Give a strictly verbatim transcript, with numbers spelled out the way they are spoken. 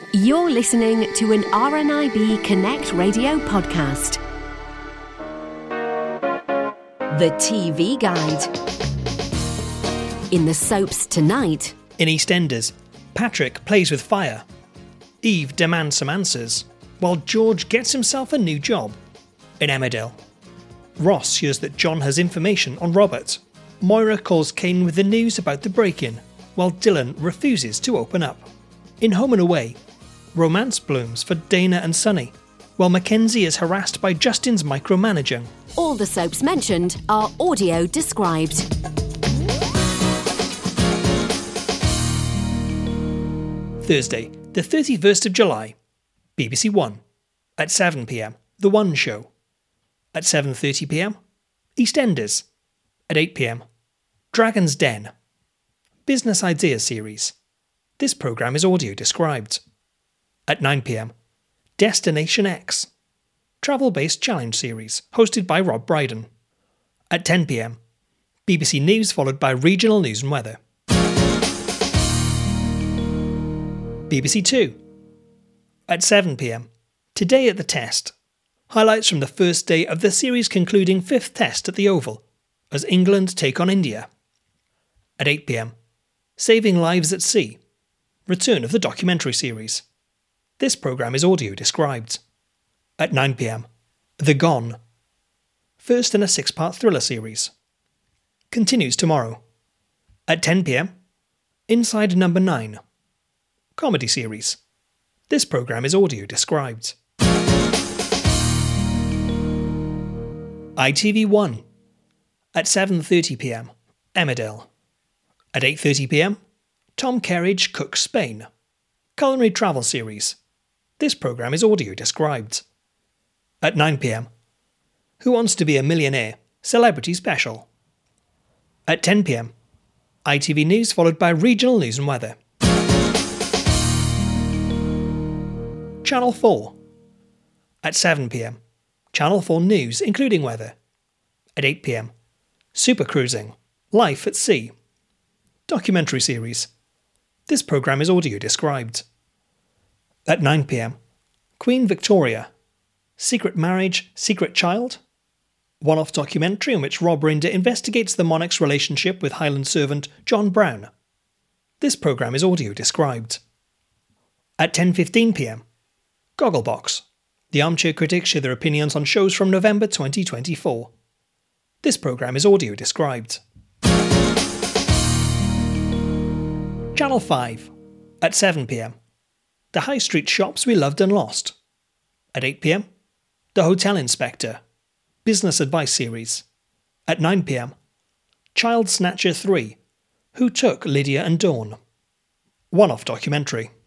You're listening to an R N I B Connect radio podcast. The T V Guide. In the soaps tonight. In EastEnders, Patrick plays with fire. Eve demands some answers, while George gets himself a new job. In Emmerdale, Ross hears that John has information on Robert. Moira calls Kane with the news about the break-in, while Dylan refuses to open up. In Home and Away, romance blooms for Dana and Sonny, while Mackenzie is harassed by Justin's micromanaging. All the soaps mentioned are audio described. Thursday, the thirty-first of July, B B C One. At seven p m, The One Show. At seven thirty p m, EastEnders. At eight p m, Dragon's Den. Business Idea Series. This programme is audio described. At nine p m, Destination X. Travel-based challenge series, hosted by Rob Brydon. At ten p m, B B C News followed by regional news and weather. B B C Two. At seven p m, Today at the Test. Highlights from the first day of the series concluding fifth Test at the Oval, as England take on India. At eight p m, Saving Lives at Sea. Return of the documentary series. This programme is audio described. At nine p m, The Gone. First in a six-part thriller series. Continues tomorrow. At ten p m, Inside Number nine. Comedy series. This programme is audio described. I T V One. At seven thirty p m, Emmerdale. At eight thirty p m, Tom Kerridge Cooks Spain. Culinary travel series. This programme is audio described. At nine p m, Who Wants to Be a Millionaire? Celebrity Special. At ten p m, I T V News followed by regional news and weather. Channel four. At seven p m, Channel four News including weather. At eight p m, Super Cruising. Life at Sea. Documentary series. This programme is audio described. At nine p m, Queen Victoria. Secret Marriage, Secret Child. One-off documentary in which Rob Rinder investigates the monarch's relationship with Highland servant John Brown. This programme is audio described. At ten fifteen p m, Gogglebox. The armchair critics share their opinions on shows from November twenty twenty-four. This programme is audio described. Channel five. At seven p m, The High Street Shops We Loved and Lost. At eight p m, The Hotel Inspector. Business Advice Series. At nine p m, Child Snatcher three. Who Took Lydia and Dawn? One-off documentary.